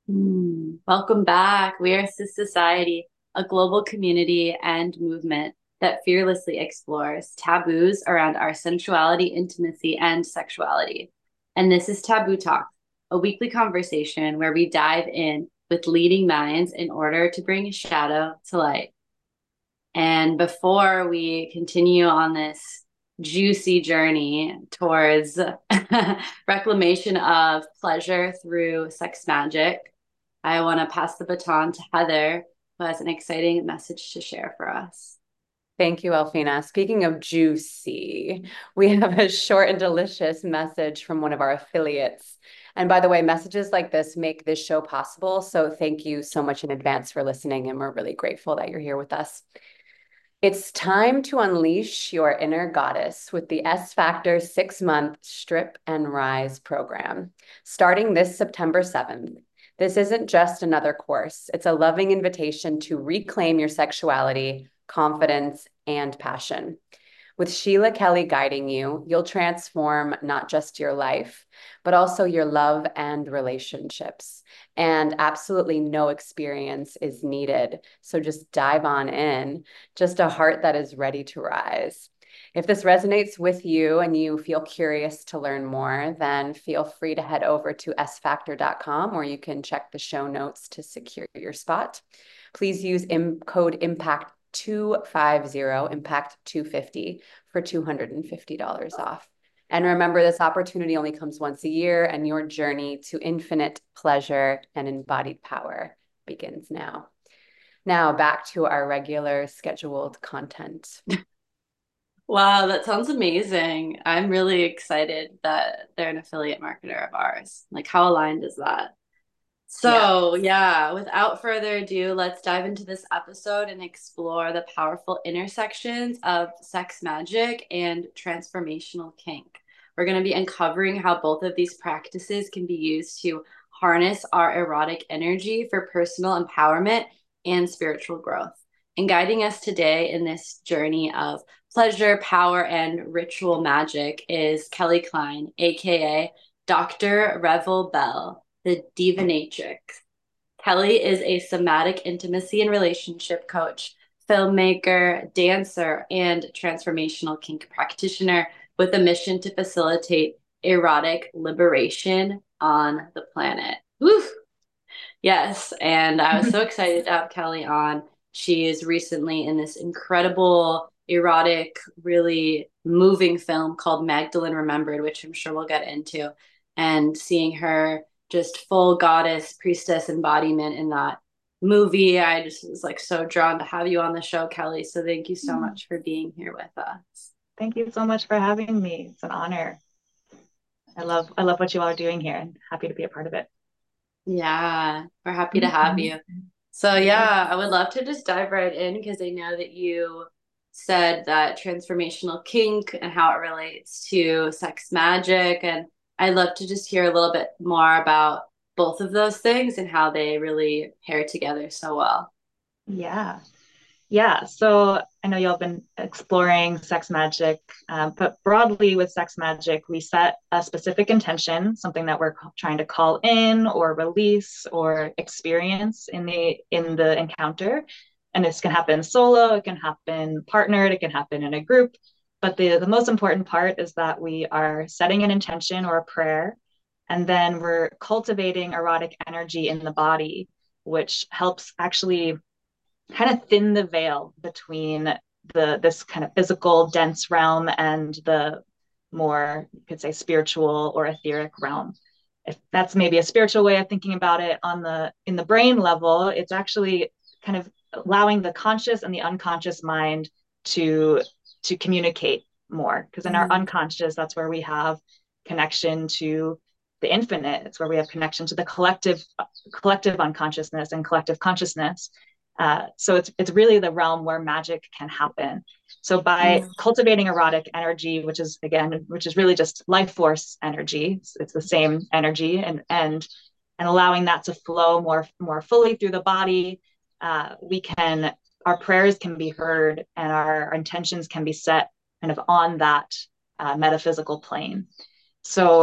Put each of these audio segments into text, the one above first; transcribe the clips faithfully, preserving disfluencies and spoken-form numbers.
Mm, Welcome back. We are Sis Society, a global community and movement that fearlessly explores taboos around our sensuality, intimacy, and sexuality. And this is Taboo Talk, a weekly conversation where we dive in with leading minds in order to bring shadow to light. And before we continue on this juicy journey towards reclamation of pleasure through sex magic, I want to pass the baton to Heather, who has an exciting message to share for us. Thank you, Elfina. Speaking of juicy, we have a short and delicious message from one of our affiliates. And by the way, messages like this make this show possible. So thank you so much in advance for listening. And we're really grateful that you're here with us. It's time to unleash your inner goddess with the S Factor six month Strip and Rise program, starting this September seventh. This isn't just another course, it's a loving invitation to reclaim your sexuality, confidence, and passion. With Sheila Kelly guiding you, you'll transform not just your life, but also your love and relationships. And absolutely no experience is needed. So just dive on in, just a heart that is ready to rise. If this resonates with you and you feel curious to learn more, then feel free to head over to s factor dot com, or you can check the show notes to secure your spot. Please use im- code IMPACT two fifty, impact two fifty for two hundred fifty dollars off. And remember, this opportunity only comes once a year, and your journey to infinite pleasure and embodied power begins now. Now, back to our regular scheduled content. Wow, that sounds amazing. I'm really excited that they're an affiliate marketer of ours. Like, how aligned is that? Yeah. So, yeah, without further ado, let's dive into this episode and explore the powerful intersections of sex magic and transformational kink. We're going to be uncovering how both of these practices can be used to harness our erotic energy for personal empowerment and spiritual growth. And guiding us today in this journey of pleasure, power, and ritual magic is Kelly Klein, aka Doctor Revel Bell, the Divinatrix. Kelly is a somatic intimacy and relationship coach, filmmaker, dancer, and transformational kink practitioner with a mission to facilitate erotic liberation on the planet. Woo! Yes, and I was so excited to have Kelly on. She is recently in this incredible, erotic, really moving film called Magdalene Remembered, which I'm sure we'll get into. And seeing her just full goddess, priestess embodiment in that movie, I just was like so drawn to have you on the show, Kelly. So thank you so much for being here with us. Thank you so much for having me. It's an honor. I love I love what you all are doing here and happy to be a part of it. Yeah, we're happy to have Mhm. you. So Yes. yeah, I would love to just dive right in because I know that you said that transformational kink and how it relates to sex magic. And I'd love to just hear a little bit more about both of those things and how they really pair together so well. Yeah. Yeah. So I know y'all have been exploring sex magic, um, but broadly with sex magic, we set a specific intention, something that we're trying to call in or release or experience in the in the encounter. And this can happen solo, it can happen partnered, it can happen in a group. But the, the most important part is that we are setting an intention or a prayer, and then we're cultivating erotic energy in the body, which helps actually kind of thin the veil between the this kind of physical dense realm and the more, you could say, spiritual or etheric realm. If that's maybe a spiritual way of thinking about it, on the in the brain level, it's actually kind of allowing the conscious and the unconscious mind to to communicate more, because in our Mhm. unconscious, that's where we have connection to the infinite. It's where we have connection to the collective collective unconsciousness and collective consciousness. Uh, so it's it's really the realm where magic can happen. So by Mhm. cultivating erotic energy, which is again, which is really just life force energy, it's, it's the same energy, and and and allowing that to flow more more fully through the body, uh, we can our prayers can be heard and our, our intentions can be set kind of on that uh, metaphysical plane. So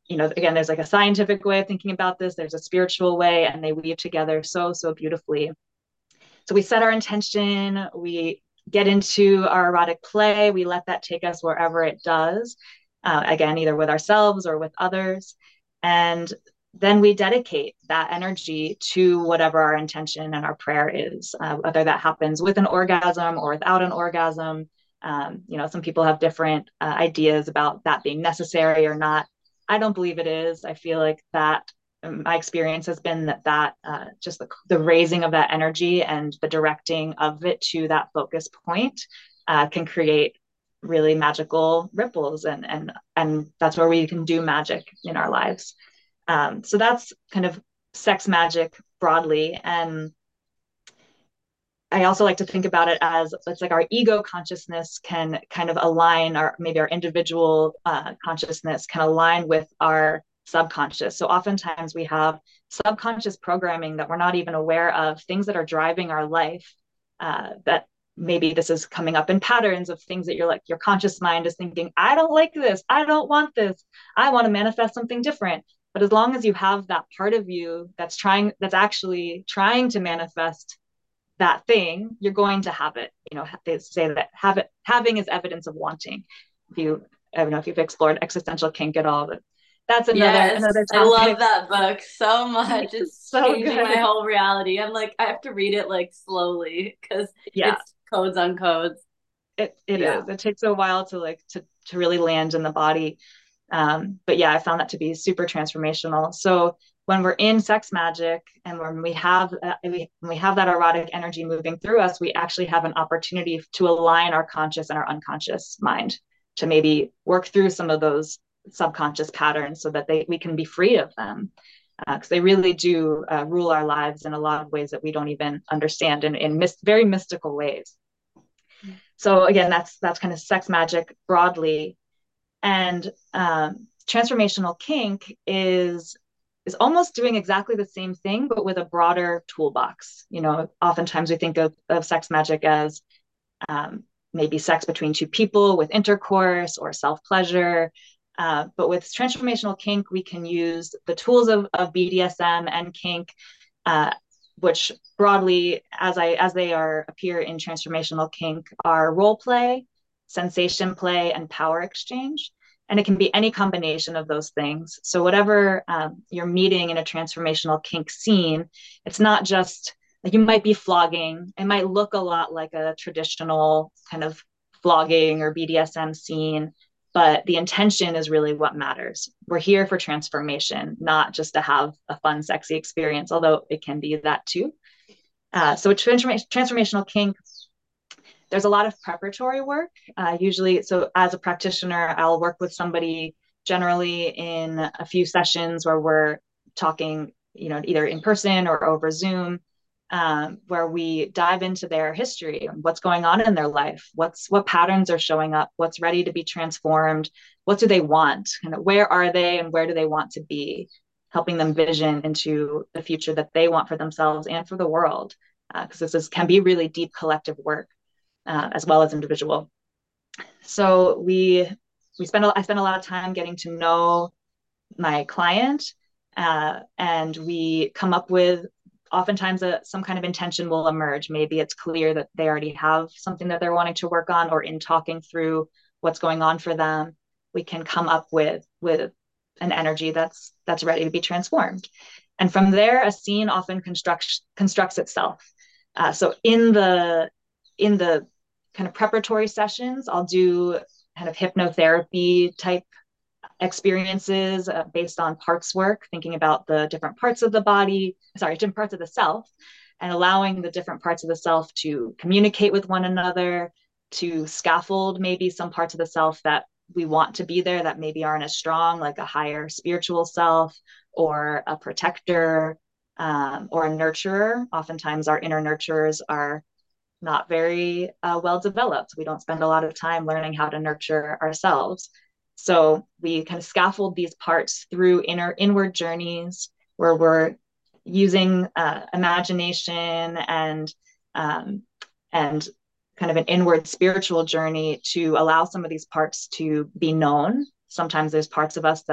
you know, again, there's like a scientific way of thinking about this, there's a spiritual way, and they weave together so, so beautifully. So we set our intention, we get into our erotic play, we let that take us wherever it does, uh, again, either with ourselves or with others. And then we dedicate that energy to whatever our intention and our prayer is, uh, whether that happens with an orgasm or without an orgasm. Um, you know, some people have different uh, ideas about that being necessary or not. I don't believe it is. I feel like that um, my experience has been that that uh, just the, the raising of that energy and the directing of it to that focus point uh, can create really magical ripples, and and and that's where we can do magic in our lives. Um, so that's kind of sex magic broadly. And I also like to think about it as it's like our ego consciousness can kind of align, or maybe our individual uh, consciousness can align with our subconscious. So oftentimes we have subconscious programming that we're not even aware of, things that are driving our life, uh, that maybe this is coming up in patterns of things that you're like, your conscious mind is thinking, I don't like this. I don't want this. I want to manifest something different. But as long as you have that part of you that's trying, that's actually trying to manifest that thing, you're going to have it. You know, they say that have it, having is evidence of wanting. If you, I don't know if you've explored existential kink at all, but that's another Yes, another I love topic. that book so much. It's So changing my good. whole reality. I'm like, I have to read it like slowly because Yeah, it's codes on codes. it it Yeah. is. It takes a while to like to to really land in the body. Um, but yeah, I found that to be super transformational. So when we're in sex magic and when we have uh, we, when we have that erotic energy moving through us, we actually have an opportunity to align our conscious and our unconscious mind to maybe work through some of those subconscious patterns so that they we can be free of them, because uh, they really do uh, rule our lives in a lot of ways that we don't even understand, in, in mis- very mystical ways. So again, that's that's kind of sex magic broadly. And um, transformational kink is is almost doing exactly the same thing, but with a broader toolbox. You know, oftentimes we think of, of sex magic as um, maybe sex between two people with intercourse or self pleasure. Uh, but with transformational kink, we can use the tools of, of B D S M and kink, uh, which broadly, as I as they are appear in transformational kink, are role play, sensation play, and power exchange. And it can be any combination of those things. So whatever um, you're meeting in a transformational kink scene, it's not just like you might be flogging. It might look a lot like a traditional kind of flogging or B D S M scene, but the intention is really what matters. We're here for transformation, not just to have a fun, sexy experience, although it can be that too. Uh, so transform- transformational kink, there's a lot of preparatory work. Uh, usually, so as a practitioner, I'll work with somebody generally in a few sessions where we're talking, you know, either in person or over Zoom, um, where we dive into their history, what's going on in their life, what's what patterns are showing up, what's ready to be transformed, what do they want, kind of where are they and where do they want to be, helping them vision into the future that they want for themselves and for the world, because uh, this is, can be really deep collective work. Uh, as well as individual. So we we spend I spend a lot of time getting to know my client, uh, and we come up with oftentimes a, some kind of intention will emerge. Maybe it's clear that they already have something that they're wanting to work on, or in talking through what's going on for them, we can come up with with an energy that's that's ready to be transformed. And from there, a scene often constructs constructs itself. Uh, so in the in the kind of preparatory sessions, I'll do kind of hypnotherapy type experiences uh, based on parts work, thinking about the different parts of the body, sorry, different parts of the self, and allowing the different parts of the self to communicate with one another, to scaffold maybe some parts of the self that we want to be there that maybe aren't as strong, like a higher spiritual self or a protector, um, or a nurturer. Oftentimes our inner nurturers are not very uh, well developed. We don't spend a lot of time learning how to nurture ourselves. So we kind of scaffold these parts through inner inward journeys where we're using uh, imagination and um, and kind of an inward spiritual journey to allow some of these parts to be known. Sometimes there's parts of us that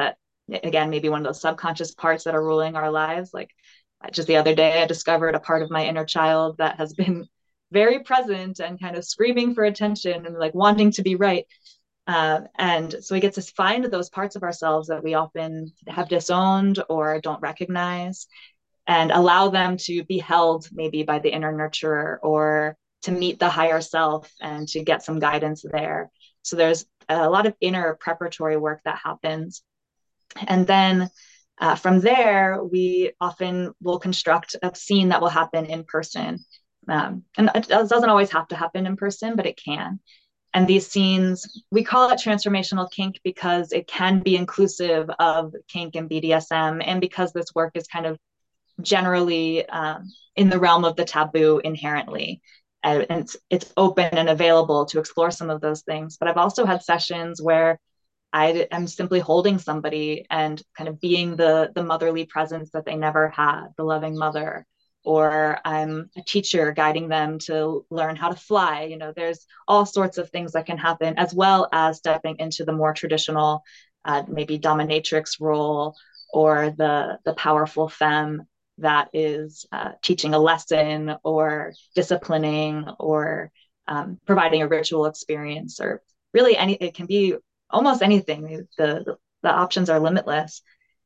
again, maybe one of those subconscious parts that are ruling our lives. Like just the other day, I discovered a part of my inner child that has been very present and kind of screaming for attention and like wanting to be right. Uh, and so we get to find those parts of ourselves that we often have disowned or don't recognize, and allow them to be held maybe by the inner nurturer, or to meet the higher self and to get some guidance there. So there's a lot of inner preparatory work that happens. And then uh, from there, we often will construct a scene that will happen in person. Um, and it doesn't always have to happen in person, but it can. And these scenes, we call it transformational kink because it can be inclusive of kink and B D S M, and because this work is kind of generally um, in the realm of the taboo inherently. And it's, it's open and available to explore some of those things. But I've also had sessions where I am simply holding somebody and kind of being the, the motherly presence that they never had, the loving mother. Or I'm a teacher guiding them to learn how to fly. You know, there's all sorts of things that can happen, as well as stepping into the more traditional, uh, maybe dominatrix role, or the, the powerful femme that is uh, teaching a lesson or disciplining, or um, providing a ritual experience, or really any, it can be almost anything. The, the, the options are limitless.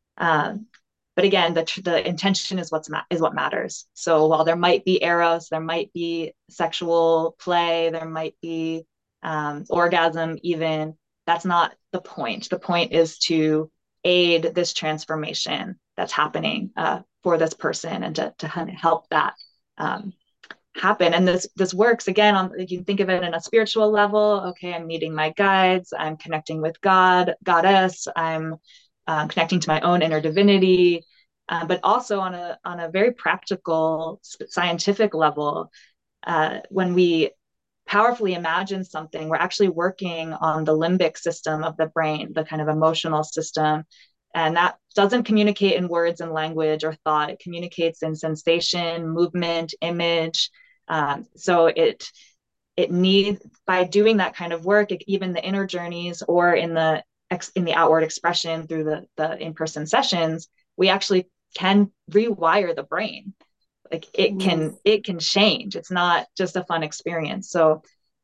Um, but again, the, the intention is what's ma- is what matters. So while there might be eros, there might be sexual play, there might be um, orgasm even, that's not the point. The point is to aid this transformation that's happening uh, for this person, and to, to help that um, happen. And this this works again on, you can think of it in a spiritual level. Okay, I'm meeting my guides, I'm connecting with God, goddess, I'm um, connecting to my own inner divinity, uh, but also on a on a very practical scientific level. Uh, when we powerfully imagine something, we're actually working on the limbic system of the brain, the kind of emotional system. And that doesn't communicate in words and language or thought. It communicates in sensation, movement, image. Um, so it it needs, by doing that kind of work, it, even the inner journeys, or in the in the outward expression through the the in-person sessions, we actually can rewire the brain. Like it can it can change. It's not just a fun experience. So,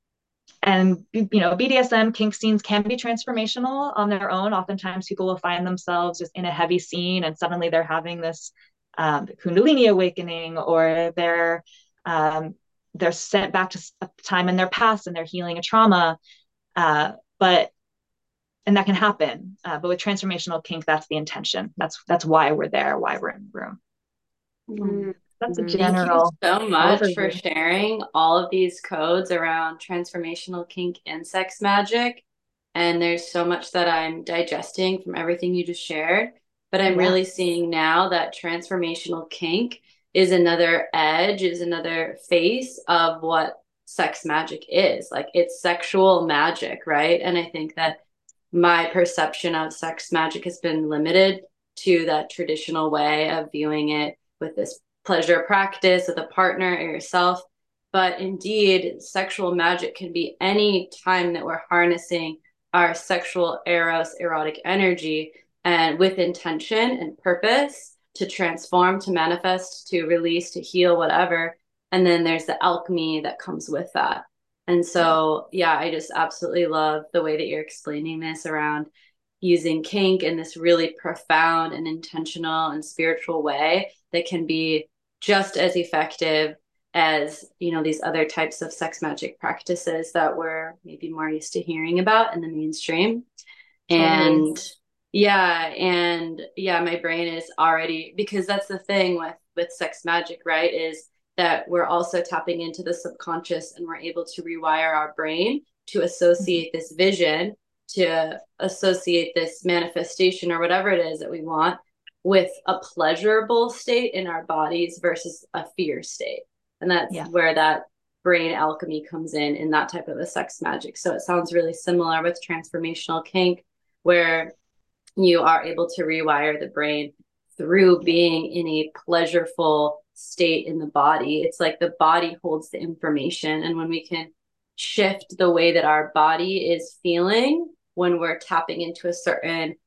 and you know, B D S M kink scenes can be transformational on their own. Oftentimes people will find themselves just in a heavy scene and suddenly they're having this um, kundalini awakening, or they're um, they're sent back to a time in their past and they're healing a trauma. Uh, but and that can happen. Uh, but with transformational kink, that's the intention. That's that's why we're there, why we're in the room. Mm-hmm. That's a Thank you general so much overview. for sharing all of these codes around transformational kink and sex magic. And there's so much that I'm digesting from everything you just shared. But I'm Yeah. really seeing now that transformational kink is another edge, is another face of what sex magic is. Like it's sexual magic, right? And I think that my perception of sex magic has been limited to that traditional way of viewing it with this pleasure practice with a partner or yourself. But indeed, sexual magic can be any time that we're harnessing our sexual eros, erotic energy, and with intention and purpose to transform, to manifest, to release, to heal, whatever. And then there's the alchemy that comes with that. And so, yeah, I just absolutely love the way that you're explaining this around using kink in this really profound and intentional and spiritual way that can be just as effective as, you know, these other types of sex magic practices that we're maybe more used to hearing about in the mainstream. Totally. And yeah, and yeah, my brain is already, because that's the thing with with sex magic, right, is that we're also tapping into the subconscious, and we're able to rewire our brain to associate mm-hmm. this vision, to associate this manifestation or whatever it is that we want with a pleasurable state in our bodies versus a fear state. And that's yeah. where that brain alchemy comes in, in that type of a sex magic. So it sounds really similar with transformational kink, where you are able to rewire the brain through being in a pleasureful state in the body. It's like the body holds the information. And when we can shift the way that our body is feeling when we're tapping into a certain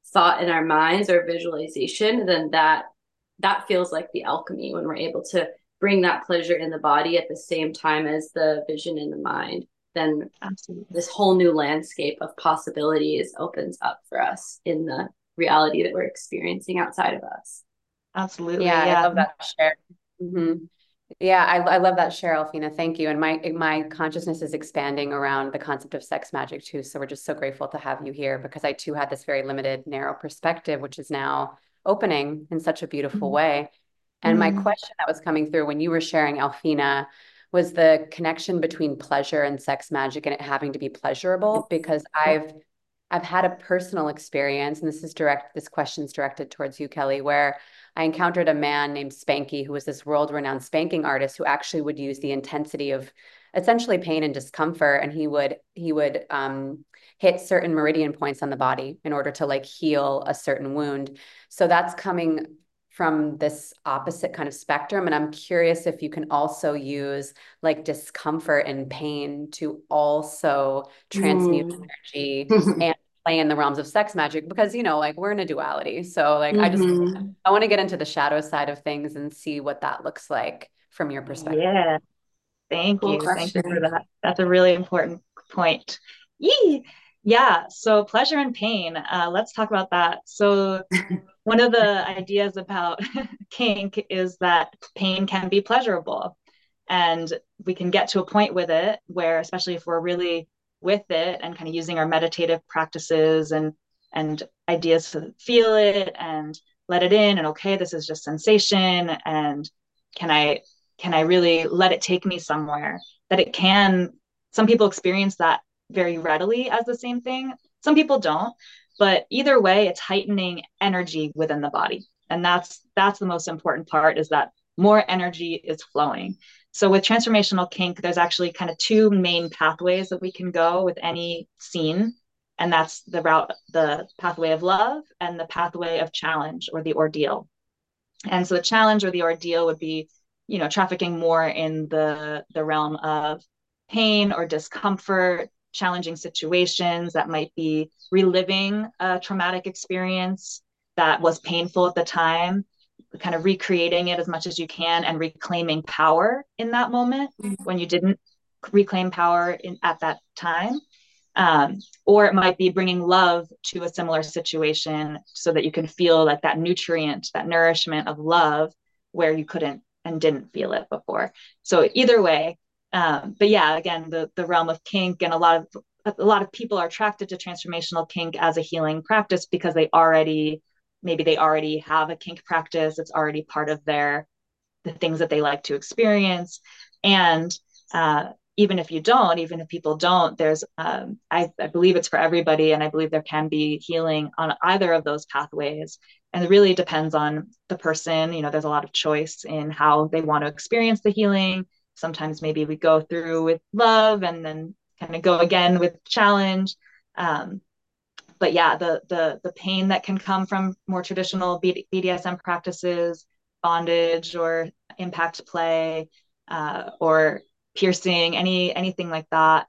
thought in our minds or visualization, then that that feels like the alchemy when we're able to bring that pleasure in the body at the same time as the vision in the mind. Then Absolutely. this whole new landscape of possibilities opens up for us in the reality that we're experiencing outside of us. Absolutely. Yeah, Yeah. I love that share. Mm-hmm. Yeah, I, I love that share, Alfina. Thank you. And my my consciousness is expanding around the concept of sex magic too. So we're just so grateful to have you here because I too had this very limited, narrow perspective, which is now opening in such a beautiful way. And my Mm-hmm. question that was coming through when you were sharing, Alfina, was the connection between pleasure and sex magic and it having to be pleasurable, because I've I've had a personal experience, and this is direct, this question's directed towards you, Kelly, where I encountered a man named Spanky, who was this world-renowned spanking artist who actually would use the intensity of essentially pain and discomfort, and he would he would um, hit certain meridian points on the body in order to like heal a certain wound. So that's coming from this opposite kind of spectrum. And I'm curious if you can also use like discomfort and pain to also transmute Mm. energy and play in the realms of sex magic, because, you know, like we're in a duality. So like, I just, Mm-hmm. I want to get into the shadow side of things and see what that looks like from your perspective. Yeah. Thank Cool you. Thank you for question. that. That's a really important point. Yee. Yeah. So pleasure and pain. Uh, let's talk about that. So one of the ideas about kink is that pain can be pleasurable, and we can get to a point with it where, especially if we're really with it and kind of using our meditative practices and and ideas to feel it and let it in, and okay, this is just sensation, and can I can I really let it take me somewhere, that it can, some people experience that very readily as the same thing, some people don't, but either way it's heightening energy within the body, and that's that's the most important part, is that more energy is flowing. So with transformational kink, there's actually kind of two main pathways that we can go with any scene. And that's the route, the pathway of love and the pathway of challenge or the ordeal. And so the challenge or the ordeal would be, you know, trafficking more in the, the realm of pain or discomfort, challenging situations that might be reliving a traumatic experience that was painful at the time, kind of recreating it as much as you can and reclaiming power in that moment when you didn't reclaim power in at that time. Um, or it might be bringing love to a similar situation so that you can feel like that nutrient, that nourishment of love where you couldn't and didn't feel it before. So either way, um, but yeah, again, the the realm of kink, and a lot of a lot of people are attracted to transformational kink as a healing practice because they already, maybe they already have a kink practice. It's already part of their, the things that they like to experience. And uh, even if you don't, even if people don't, there's, um, I, I believe it's for everybody. And I believe there can be healing on either of those pathways. And it really depends on the person. You know, there's a lot of choice in how they want to experience the healing. Sometimes maybe we go through with love and then kind of go again with challenge. Um, but yeah, the the the pain that can come from more traditional B D S M practices, bondage or impact play, uh, or piercing, any anything like that,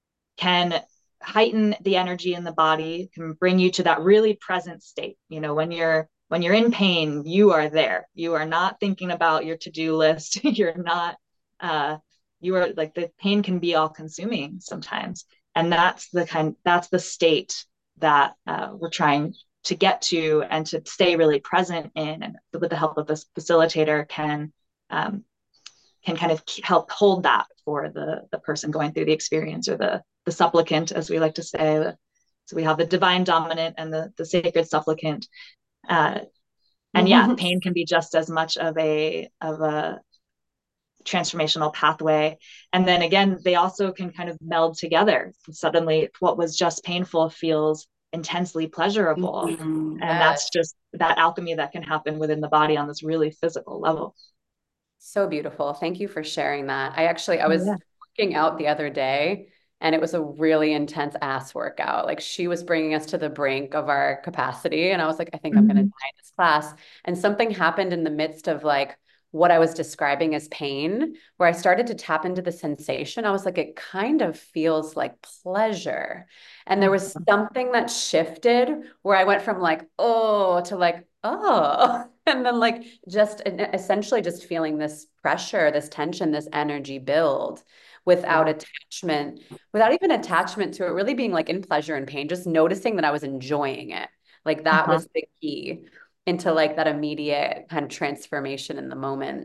can heighten the energy in the body, can bring you to that really present state. You know, when you're when you're in pain, you are there. You are not thinking about your to-do list. You're not. Uh, you are like, the pain can be all consuming sometimes, and that's the kind that's the state that uh, we're trying to get to and to stay really present in, and with the help of this facilitator can um, can kind of help hold that for the the person going through the experience, or the the supplicant, as we like to say. So we have the divine dominant and the the sacred supplicant, uh, and yeah, pain can be just as much of a of a transformational pathway. And then again, they also can kind of meld together. Suddenly what was just painful feels intensely pleasurable. Mm-hmm. And Yes. that's just that alchemy that can happen within the body on this really physical level. So beautiful. Thank you for sharing that. I actually, I was Yeah. working out the other day and it was a really intense ass workout. Like she was bringing us to the brink of our capacity. And I was like, I think I'm going to Mm-hmm. die in this class. And something happened in the midst of like what I was describing as pain, where I started to tap into the sensation. I was like, it kind of feels like pleasure. And there was something that shifted where I went from like, oh, to like, oh, and then like just essentially just feeling this pressure, this tension, this energy build without Yeah. attachment, without even attachment to it really being like in pleasure and pain, just noticing that I was enjoying it. Like that Uh-huh. was the key into like that immediate kind of transformation in the moment.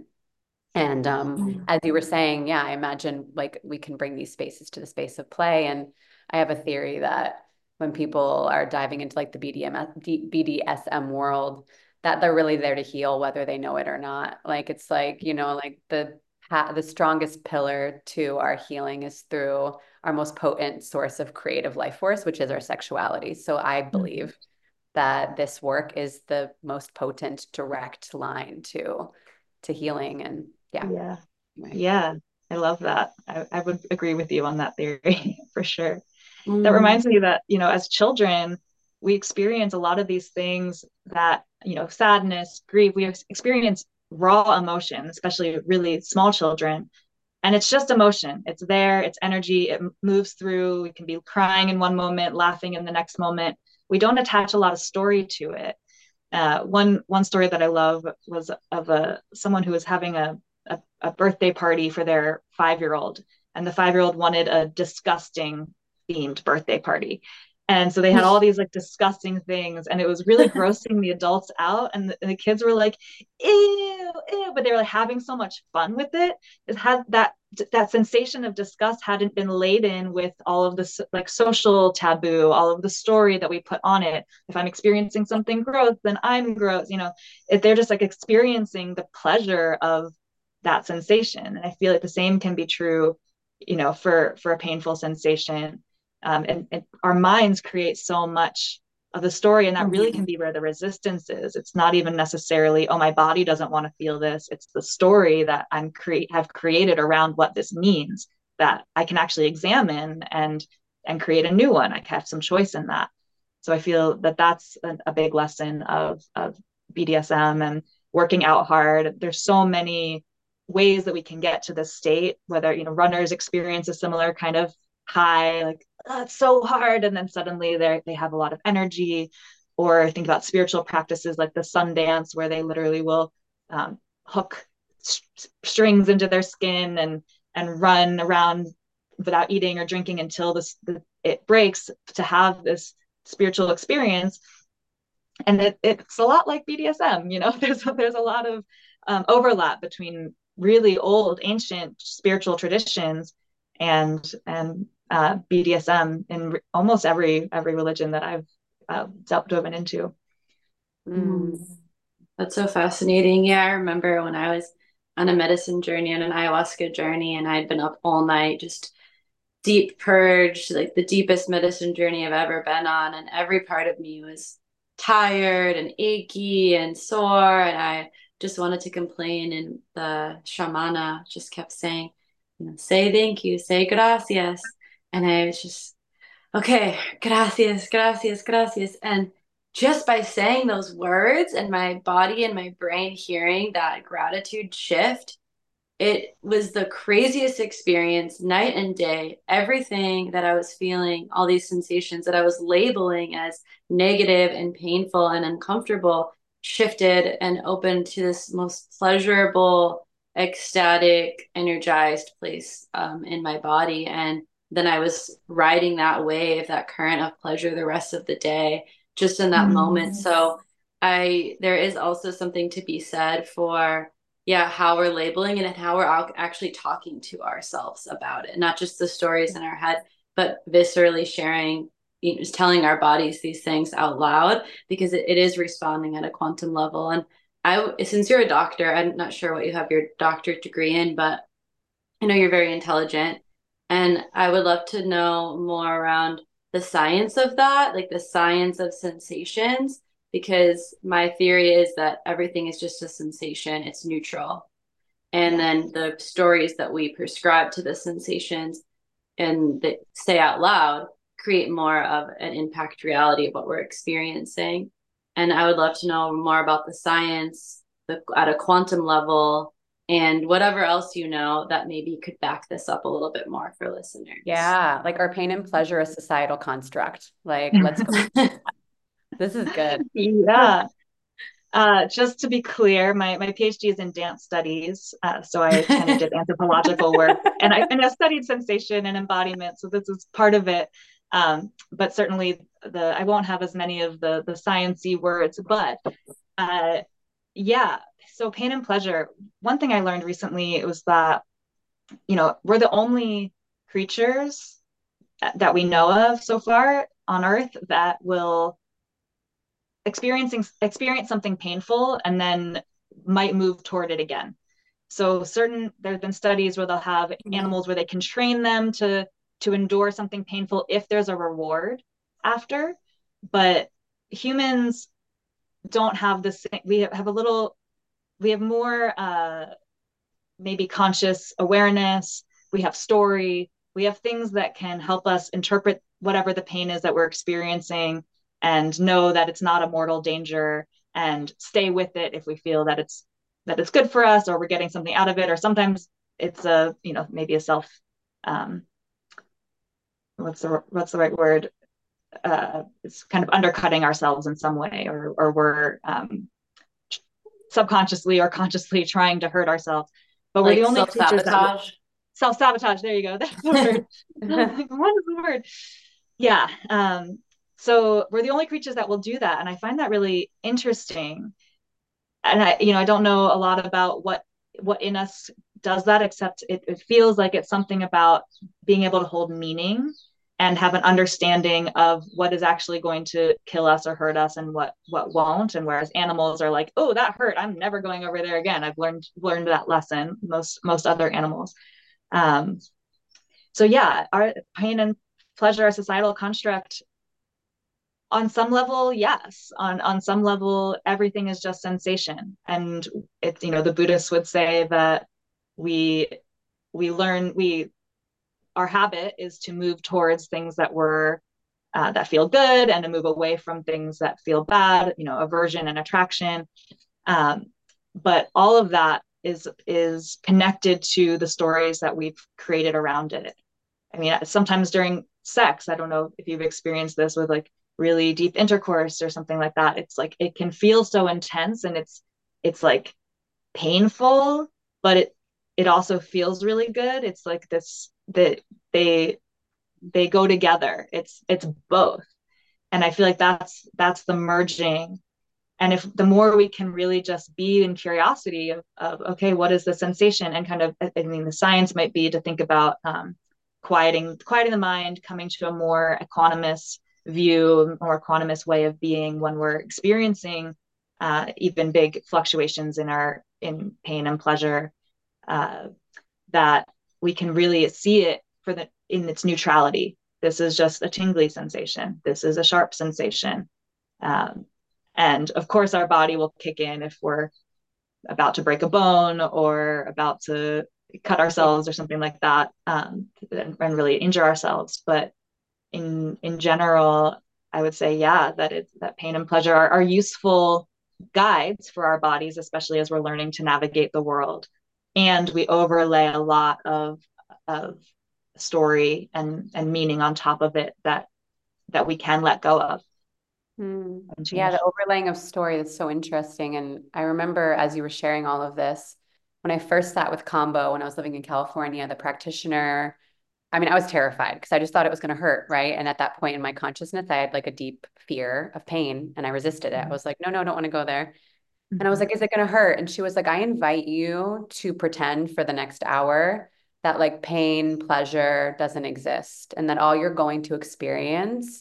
And um, as you were saying, yeah, I imagine like we can bring these spaces to the space of play. And I have a theory that when people are diving into like the B D M, B D S M world, that they're really there to heal, whether they know it or not. Like it's like, you know, like the the strongest pillar to our healing is through our most potent source of creative life force, which is our sexuality. So I Mhm. believe that this work is the most potent direct line to to healing. And yeah, Yeah. anyway. Yeah. I love that. I, I would agree with you on that theory for sure. That Mm. reminds me that, you know, as children, we experience a lot of these things that, you know, sadness, grief, we experience raw emotion, especially really small children. And it's just emotion. It's there, it's energy, it moves through. We can be crying in one moment, laughing in the next moment. We don't attach a lot of story to it. Uh, one one story that I love was of a someone who was having a a, a birthday party for their five year old, and the five year old wanted a disgusting themed birthday party. And so they had all these like disgusting things, and it was really grossing the adults out. And the, and the kids were like, "Ew, ew!" But they were like having so much fun with it. It had that that sensation of disgust hadn't been laden with all of this like social taboo, all of the story that we put on it. If I'm experiencing something gross, then I'm gross. You know, if they're just like experiencing the pleasure of that sensation. And I feel like the same can be true, you know, for for a painful sensation. Um, and, and our minds create so much of the story, and that really can be where the resistance is. It's not even necessarily, oh, my body doesn't want to feel this. It's the story that I'm create have created around what this means that I can actually examine and and create a new one. I have some choice in that. So I feel that that's a, a big lesson of of B D S M and working out hard. There's so many ways that we can get to this state, whether, you know, runners experience a similar kind of high, like, oh, it's so hard. And then suddenly they they have a lot of energy. Or think about spiritual practices like the sun dance, where they literally will um, hook st- strings into their skin and and run around without eating or drinking until this the, it breaks to have this spiritual experience. And it, it's a lot like B D S M. You know, there's there's a lot of um, overlap between really old, ancient spiritual traditions and and uh, B D S M in re- almost every every religion that I've uh, dove into. Mm. Mm. That's so fascinating. Yeah, I remember when I was on a medicine journey and an ayahuasca journey, and I'd been up all night, just deep purge, like the deepest medicine journey I've ever been on. And every part of me was tired and achy and sore. And I just wanted to complain. And the shamana just kept saying, you know, say thank you, say gracias. And I was just, okay, gracias, gracias, gracias. And just by saying those words and my body and my brain hearing that gratitude shift, it was the craziest experience, night and day. Everything that I was feeling, all these sensations that I was labeling as negative and painful and uncomfortable, shifted and opened to this most pleasurable, ecstatic, energized place um, in my body. And then I was riding that wave, that current of pleasure the rest of the day, just in that moment. Mm. So I, there is also something to be said for, yeah, how we're labeling it and how we're actually talking to ourselves about it, not just the stories in our head, but viscerally sharing, you know, just telling our bodies these things out loud, because it, it is responding at a quantum level. And I, since you're a doctor, I'm not sure what you have your doctorate degree in, but I know you're very intelligent, and I would love to know more around the science of that, like the science of sensations, because my theory is that everything is just a sensation, it's neutral. And Yeah. then the stories that we prescribe to the sensations and that say out loud create more of an impact reality of what we're experiencing. And I would love to know more about the science, the, at a quantum level, and whatever else you know that maybe could back this up a little bit more for listeners. Yeah, like are pain and pleasure a societal construct? Like, let's go. This is good. Yeah. Uh, just to be clear, my, my PhD is in dance studies. Uh, so I kind of did anthropological work and I, and I studied sensation and embodiment. So this is part of it. Um, but certainly the, I won't have as many of the, the sciencey words, but, uh, yeah. So pain and pleasure. One thing I learned recently, it was that, you know, we're the only creatures that we know of so far on Earth that will experiencing experience something painful and then might move toward it again. So certain there have been studies where they'll have animals where they can train them to to endure something painful if there's a reward after, but humans don't have the same. We have a little. We have more uh, maybe conscious awareness. We have story. We have things that can help us interpret whatever the pain is that we're experiencing and know that it's not a mortal danger and stay with it if we feel that it's that it's good for us or we're getting something out of it, or sometimes it's a, you know, maybe a self um what's the what's the right word, uh it's kind of undercutting ourselves in some way, or or we're um subconsciously or consciously trying to hurt ourselves, but we're like the only creatures that self-sabotage. self-sabotage, there you go, that's the word. Like, what is the word? Yeah. Um, so we're the only creatures that will do that. And I find that really interesting. And I, you know, I don't know a lot about what what in us does that, except it, it feels like it's something about being able to hold meaning and have an understanding of what is actually going to kill us or hurt us and what what won't. And whereas animals are like, oh, that hurt, I'm never going over there again. I've learned learned that lesson. Most most other animals. Um, so yeah, our pain and pleasure are societal construct. On some level, yes. On on some level, everything is just sensation. And it's, you know, the Buddhists would say that we we learn we our habit is to move towards things that were uh, that feel good and to move away from things that feel bad, you know, aversion and attraction. Um, but all of that is is connected to the stories that we've created around it. I mean, sometimes during sex, I don't know if you've experienced this with like really deep intercourse or something like that. It's like it can feel so intense and it's it's like painful, but it it also feels really good. It's like this that they they go together. It's it's both. And I feel like that's that's the merging. And if the more we can really just be in curiosity of, of okay, what is the sensation, and kind of, I mean, the science might be to think about um, quieting quieting the mind, coming to a more equanimous view, more equanimous way of being when we're experiencing uh, even big fluctuations in our in pain and pleasure, uh, that we can really see it for the in its neutrality. This is just a tingly sensation. This is a sharp sensation. Um, and of course, our body will kick in if we're about to break a bone or about to cut ourselves or something like that, um, and, and really injure ourselves. But in in general, I would say, yeah, that it that pain and pleasure are, are useful guides for our bodies, especially as we're learning to navigate the world. And we overlay a lot of of story and and meaning on top of it that that we can let go of. Hmm. And Yeah, change. the overlaying of story, that's so interesting. And I remember as you were sharing all of this, when I first sat with Kambo when I was living in California, the practitioner, I mean, I was terrified because I just thought it was going to hurt, right? And at that point in my consciousness, I had like a deep fear of pain and I resisted it. I was like, no, no, I don't want to go there. And I was Mm-hmm. like, is it going to hurt? And she was like, I invite you to pretend for the next hour that like pain, pleasure doesn't exist and that all you're going to experience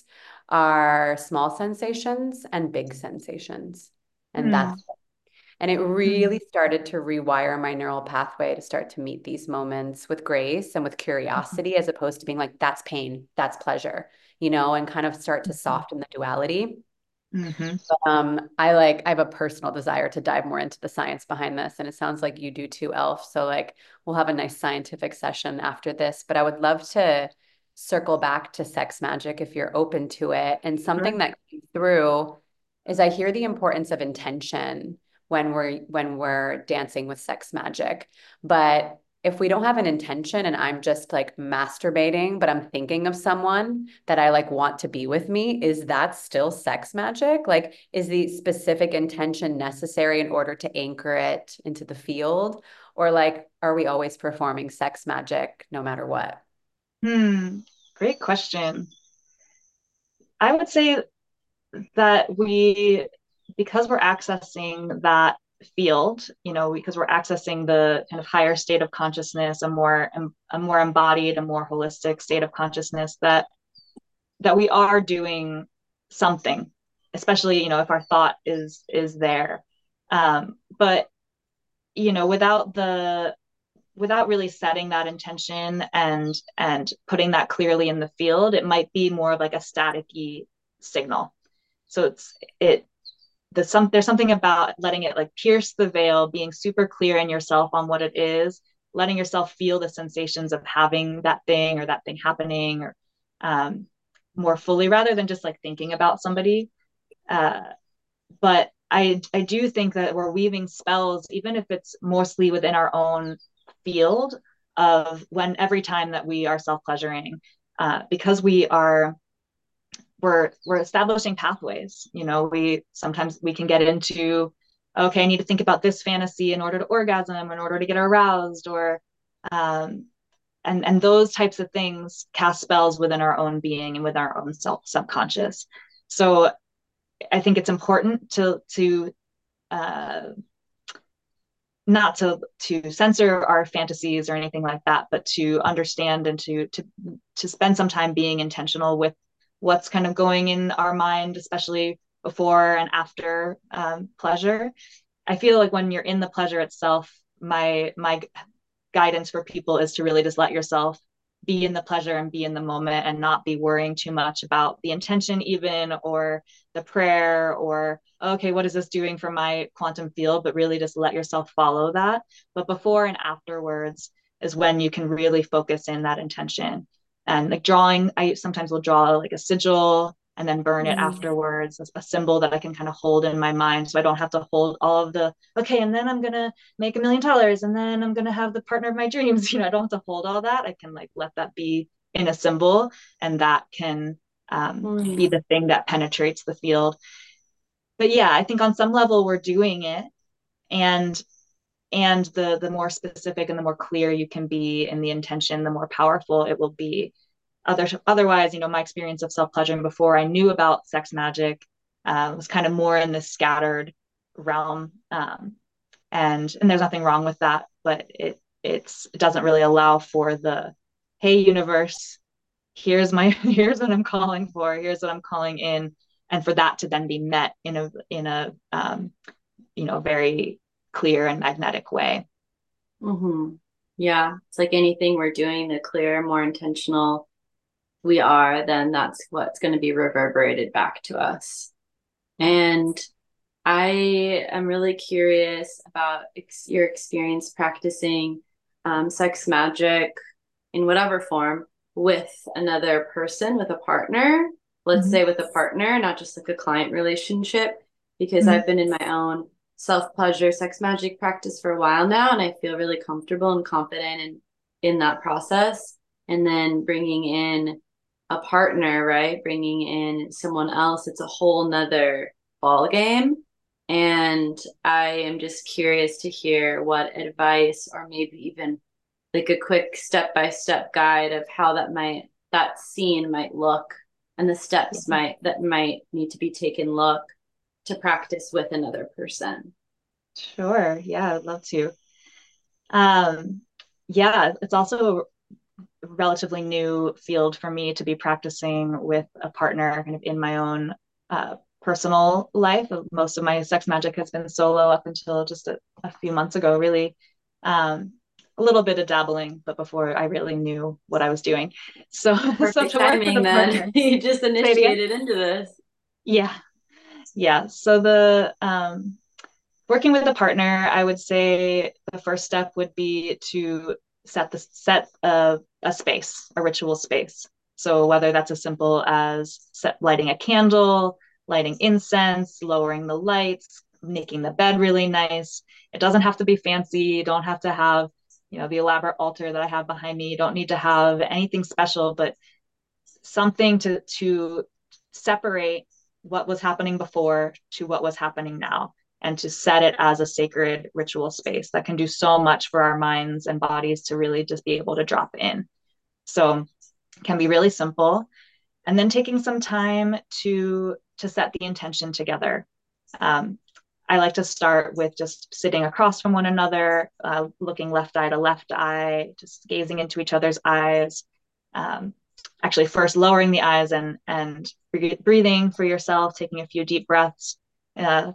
are small sensations and big sensations. And that's, and it Mm-hmm. really started to rewire my neural pathway to start to meet these moments with grace and with curiosity, as opposed to being like, that's pain, that's pleasure, you know, and kind of start to soften the duality. Mm-hmm. Um, I like, I have a personal desire to dive more into the science behind this, and it sounds like you do too, Elf. So like, we'll have a nice scientific session after this, but I would love to circle back to sex magic if you're open to it. And Sure. something that came through is I hear the importance of intention when we're when we're dancing with sex magic. But if we don't have an intention and I'm just like masturbating, but I'm thinking of someone that I like want to be with me, is that still sex magic? Like, is the specific intention necessary in order to anchor it into the field? Or like, are we always performing sex magic no matter what? Hmm, great question. I would say that we, because we're accessing that field, you know, because we're accessing the kind of higher state of consciousness, a more a more embodied, a more holistic state of consciousness, that that we are doing something, especially, you know, if our thought is is there. Um, but you know, without the without really setting that intention and and putting that clearly in the field, it might be more of like a staticky signal. So it's it the some there's something about letting it like pierce the veil, being super clear in yourself on what it is, letting yourself feel the sensations of having that thing or that thing happening, or um, more fully, rather than just like thinking about somebody. Uh, but I I do think that we're weaving spells, even if it's mostly within our own field, of when every time that we are self pleasuring, uh, because we are we're we're establishing pathways. You know, we sometimes we can get into, okay, I need to think about this fantasy in order to orgasm, in order to get aroused, or um, and and those types of things cast spells within our own being and with our own self subconscious. So I think it's important to to uh, not to to censor our fantasies or anything like that, but to understand and to to to spend some time being intentional with what's kind of going in our mind, especially before and after um, pleasure. I feel like when you're in the pleasure itself, my my guidance for people is to really just let yourself be in the pleasure and be in the moment, and not be worrying too much about the intention even, or the prayer, or okay, what is this doing for my quantum field, but really just let yourself follow that. But before and afterwards is when you can really focus in that intention. And like drawing, I sometimes will draw like a sigil and then burn it Mm. afterwards as a symbol that I can kind of hold in my mind, so I don't have to hold all of the, okay, and then I'm gonna make a million dollars and then I'm gonna have the partner of my dreams. You know, I don't have to hold all that. I can like let that be in a symbol, and that can um, Mm. be the thing that penetrates the field. But yeah, I think on some level we're doing it, and and the the more specific and the more clear you can be in the intention, the more powerful it will be. Other, otherwise, you know, my experience of self-pleasuring before I knew about sex magic uh, was kind of more in this scattered realm. Um, and and there's nothing wrong with that, but it it's it doesn't really allow for the, hey universe, here's my here's what I'm calling for, here's what I'm calling in, and for that to then be met in a in a um, you know, very clear and magnetic way. Mm-hmm. Yeah, it's like anything we're doing, the clearer, more intentional we are, then that's what's going to be reverberated back to us. And I am really curious about ex your experience practicing um, sex magic in whatever form with another person, with a partner, let's Mm-hmm. say with a partner, not just like a client relationship, because Mm-hmm. I've been in my own self-pleasure sex magic practice for a while now, and I feel really comfortable and confident in in that process. And then bringing in a partner, right? Bringing in someone else, it's a whole nother ball game. And I am just curious to hear what advice, or maybe even like a quick step-by-step guide of how that might that scene might look, and the Yeah. steps might that might need to be taken look to practice with another person. Sure. Yeah, I'd love to. Um, yeah, it's also a relatively new field for me to be practicing with a partner kind of in my own uh, personal life. Most of my sex magic has been solo up until just a, a few months ago, really. Um, a little bit of dabbling, but before I really knew what I was doing. So, so Perfect to work with timing a then. partner, You just say it again. initiated into this. Yeah, yeah. So the um, working with a partner, I would say the first step would be to set the set a, a space, a ritual space. So whether that's as simple as set, lighting a candle, lighting incense, lowering the lights, making the bed really nice. It doesn't have to be fancy. You don't have to have, you know, the elaborate altar that I have behind me. You don't need to have anything special, but something to to separate what was happening before to what was happening now, and to set it as a sacred ritual space that can do so much for our minds and bodies to really just be able to drop in. So it can be really simple. And then taking some time to to set the intention together. Um, I like to start with just sitting across from one another, uh, looking left eye to left eye, just gazing into each other's eyes. Um, actually, first lowering the eyes and and breathing for yourself, taking a few deep breaths. Uh,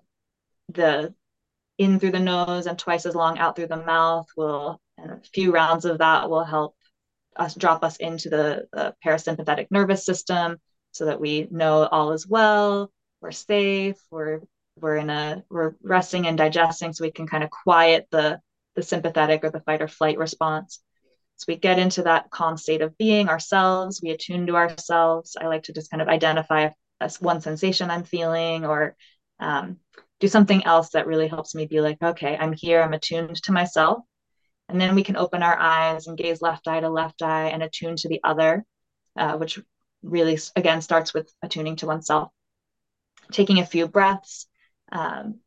the in through the nose and twice as long out through the mouth will, and a few rounds of that will help us drop us into the, the parasympathetic nervous system, so that we know all is well, we're safe, we're we're in a we're resting and digesting, so we can kind of quiet the the sympathetic or the fight or flight response. So we get into that calm state of being ourselves, we attune to ourselves. I like to just kind of identify as one sensation I'm feeling, or um, do something else that really helps me be like, okay, I'm here, I'm attuned to myself. And then we can open our eyes and gaze left eye to left eye and attune to the other, uh, which really, again, starts with attuning to oneself. Taking a few breaths. Um,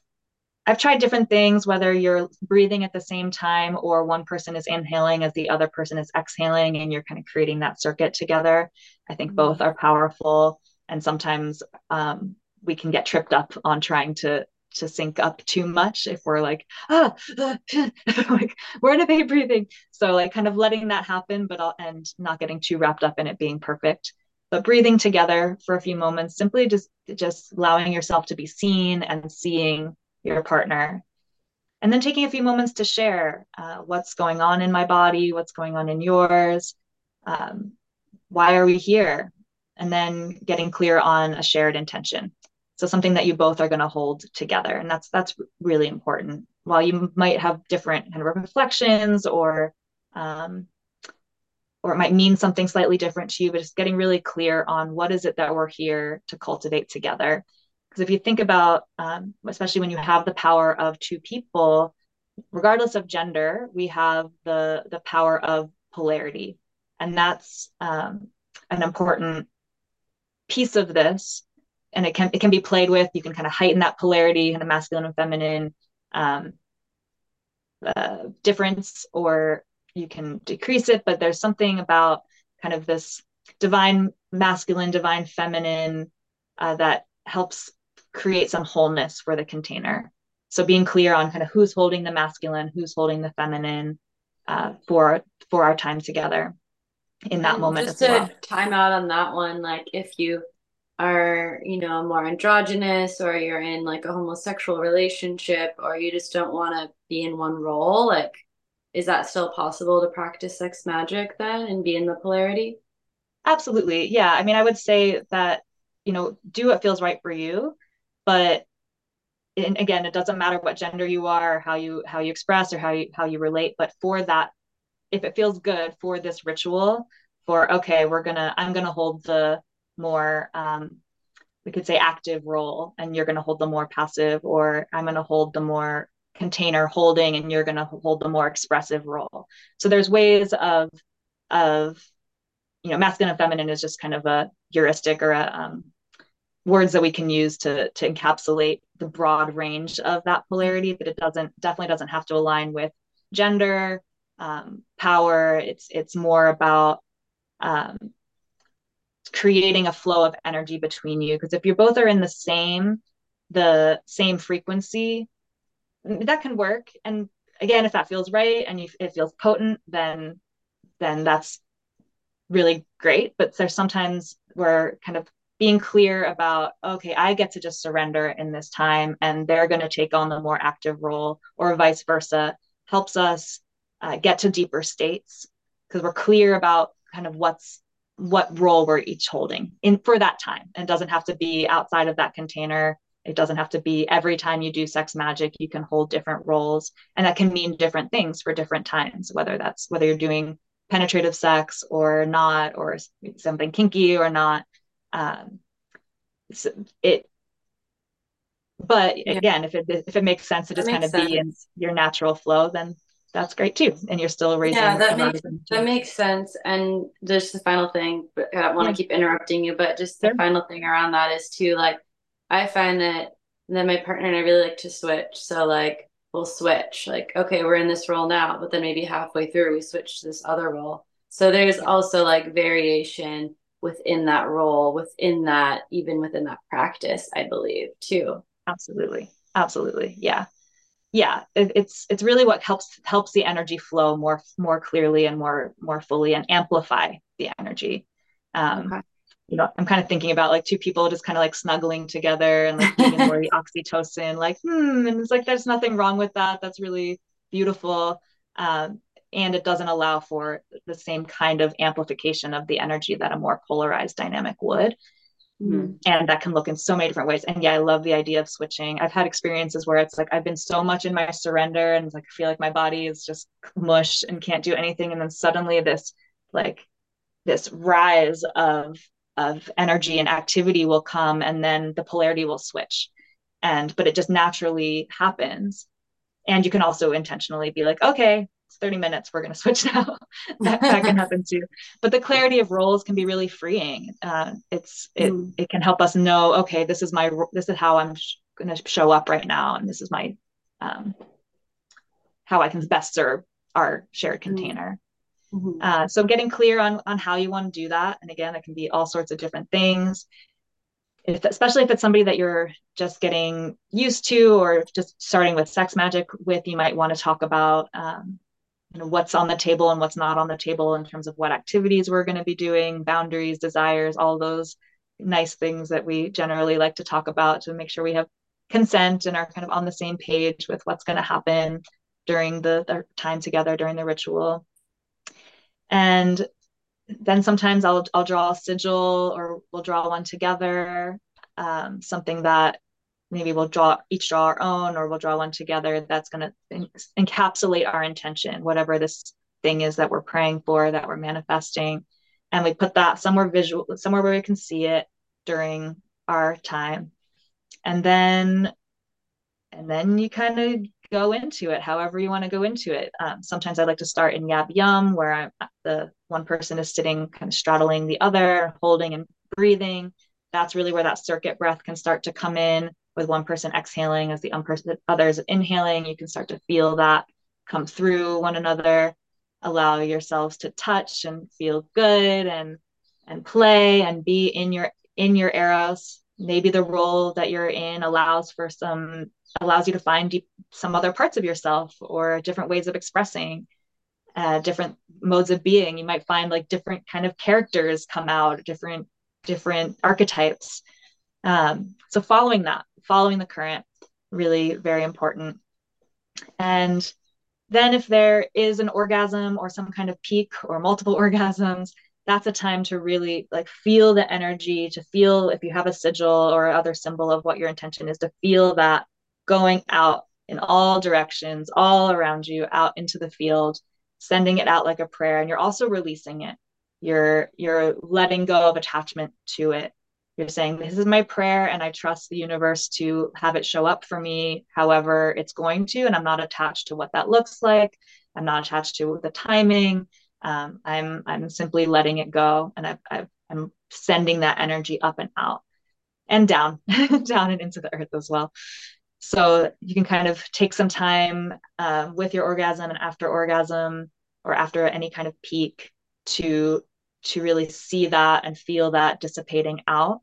I've tried different things, whether you're breathing at the same time or one person is inhaling as the other person is exhaling, and you're kind of creating that circuit together. I think both are powerful. And sometimes um, we can get tripped up on trying to to sync up too much if we're like, ah, ah like we're in a big breathing. So like kind of letting that happen, but I'll, and not getting too wrapped up in it being perfect. But breathing together for a few moments, simply just just allowing yourself to be seen and seeing your partner. And then taking a few moments to share uh, what's going on in my body, what's going on in yours, um, why are we here? And then getting clear on a shared intention. So something that you both are going to hold together. And that's that's really important. While you might have different kind of reflections, or um, or it might mean something slightly different to you, but just getting really clear on what is it that we're here to cultivate together. Because if you think about, um, especially when you have the power of two people, regardless of gender, we have the the power of polarity. And that's um, an important piece of this. And it can it can be played with. You can kind of heighten that polarity, kind of masculine and feminine um, uh, difference, or you can decrease it. But there's something about kind of this divine masculine, divine feminine uh, that helps create some wholeness for the container. So being clear on kind of who's holding the masculine, who's holding the feminine uh, for for our time together in that And moment just as well. to time out on that one, like if you are, you know, more androgynous, or you're in like a homosexual relationship, or you just don't want to be in one role, like, is that still possible to practice sex magic then and be in the polarity? Absolutely. Yeah. I mean, I would say that, you know, do what feels right for you, but and again, it doesn't matter what gender you are, or how you how you express, or how you how you relate, but for that, if it feels good for this ritual, for okay, we're gonna I'm gonna hold the more um we could say active role, and you're gonna hold the more passive, or I'm gonna hold the more container holding, and you're gonna hold the more expressive role. So there's ways of of you know, masculine and feminine is just kind of a heuristic, or a um, words that we can use to to encapsulate the broad range of that polarity, but it doesn't definitely doesn't have to align with gender, um, power. It's it's more about um, creating a flow of energy between you. Because if you both are in the same the same frequency, that can work. And again, if that feels right and you, it feels potent, then then that's really great. But there's sometimes where kind of being clear about, okay, I get to just surrender in this time, and they're going to take on the more active role, or vice versa, helps us uh, get to deeper states, because we're clear about kind of what's what role we're each holding in for that time. And it doesn't have to be outside of that container. It doesn't have to be every time you do sex magic, you can hold different roles. And that can mean different things for different times, whether that's whether you're doing penetrative sex or not, or something kinky or not. Um, so it But Yeah. again, if it if it makes sense to That just kind makes of be in sense. your natural flow, then that's great too. And you're still Yeah, raising that a lot makes of that energy. makes sense. And just the final thing, but I don't want Yeah, to keep interrupting you, but just the sure. final thing around that is too, like, I find that that my partner and I really like to switch. So like we'll switch. Like, okay, we're in this role now, but then maybe halfway through we switch to this other role. So there's Yeah, also like variation within that role, within that, even within that practice, I believe, too. absolutely. Absolutely. Yeah. Yeah. It, it's it's really what helps helps the energy flow more more clearly and more more fully and amplify the energy. Um, Okay. you know, I'm kind of thinking about like two people just kind of like snuggling together and like being in more the oxytocin, like, hmm, and it's like there's nothing wrong with that. That's really beautiful. Um, and it doesn't allow for the same kind of amplification of the energy that a more polarized dynamic would. Mhm. And that can look in so many different ways. And yeah, I love the idea of switching. I've had experiences where it's like I've been so much in my surrender and it's like I feel like my body is just mush and can't do anything. And then suddenly this like this rise of of energy and activity will come and then the polarity will switch. And but it just naturally happens. And you can also intentionally be like, okay, it's thirty minutes, we're going to switch now. that, that can happen too. But the clarity of roles can be really freeing. Uh, it's it Mhm. it can help us know, okay, this is my this is how I'm sh- going to show up right now, and this is my um, how I can best serve our shared Mhm. container. Mhm. Uh, so getting clear on on how you want to do that, and again, it can be all sorts of different things. If, especially if it's somebody that you're just getting used to or just starting with sex magic with, you might want to talk about um, you know, what's on the table and what's not on the table in terms of what activities we're going to be doing, boundaries, desires, all those nice things that we generally like to talk about to make sure we have consent and are kind of on the same page with what's going to happen during the, the time together during the ritual. And then sometimes I'll I'll draw a sigil or we'll draw one together, um, something that maybe we'll draw each draw our own or we'll draw one together that's going to en- encapsulate our intention, whatever this thing is that we're praying for, that we're manifesting, and we put that somewhere visual, somewhere where we can see it during our time, and then and then you kind of go into it however you want to go into it. Um, sometimes I like to start in Yab Yum, where I'm, the one person is sitting kind of straddling the other, holding and breathing. That's really where that circuit breath can start to come in, with one person exhaling as the other is inhaling. You can start to feel that come through one another. Allow yourselves to touch and feel good and and play and be in your in your eros. Maybe the role that you're in allows for some allows you to find deep, some other parts of yourself or different ways of expressing, uh, different modes of being. You might find like different kind of characters come out, different different archetypes. Um, so following that, following the current, really very important. And then if there is an orgasm or some kind of peak or multiple orgasms, that's a time to really like feel the energy, to feel if you have a sigil or other symbol of what your intention is, to feel that going out in all directions, all around you, out into the field, sending it out like a prayer. And you're also releasing it. You're you're letting go of attachment to it. You're saying, this is my prayer, and I trust the universe to have it show up for me however it's going to. And I'm not attached to what that looks like. I'm not attached to the timing. Um, I'm I'm simply letting it go, and I've, I've, I'm sending that energy up and out and down, down and into the earth as well. So you can kind of take some time uh, with your orgasm and after orgasm or after any kind of peak to to really see that and feel that dissipating out.